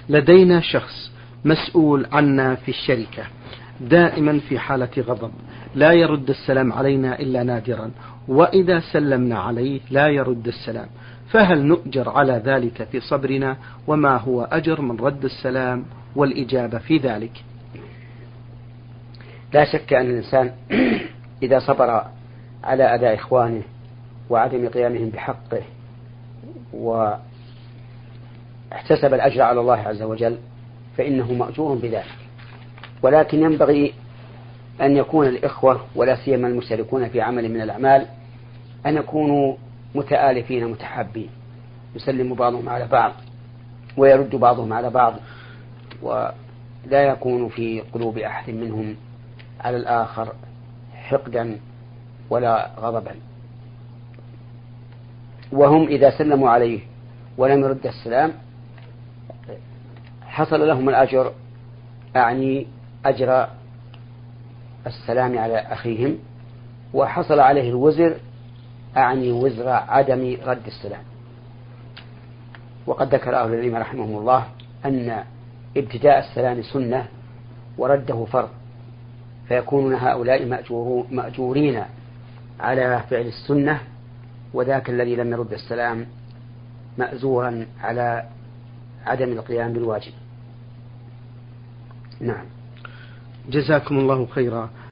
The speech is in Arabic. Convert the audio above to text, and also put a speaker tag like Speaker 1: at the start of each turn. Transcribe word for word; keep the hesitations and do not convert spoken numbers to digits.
Speaker 1: لدينا شخص مسؤول عنا في الشركة دائما في حالة غضب، لا يرد السلام علينا إلا نادرا، وإذا سلمنا عليه لا يرد السلام، فهل نؤجر على ذلك في صبرنا؟ وما هو أجر من رد السلام والإجابة في ذلك؟
Speaker 2: لا شك أن الإنسان إذا صبر على أداء إخوانه وعدم قيامهم بحقه واحتسب الأجر على الله عز وجل فإنه مأجور بذلك. ولكن ينبغي أن يكون الإخوة ولا سيما المشتركون في عمل من الأعمال أن يكونوا متآلفين متحابين، يسلم بعضهم على بعض ويرد بعضهم على بعض، ولا يكون في قلوب أحد منهم على الآخر حقدا ولا غضبا. وهم إذا سلموا عليه ولم يرد السلام حصل لهم الأجر، أعني أجر السلام على أخيهم، وحصل عليه الوزر، أعني وزر عدم رد السلام. وقد ذكر أهل العلم رحمهم الله أن ابتداء السلام سنة ورده فرض، فيكونون هؤلاء مأجورين على فعل السنة، وذاك الذي لم يرد السلام مأزورا على عدم القيام بالواجب. نعم.
Speaker 1: جزاكم الله خيرا.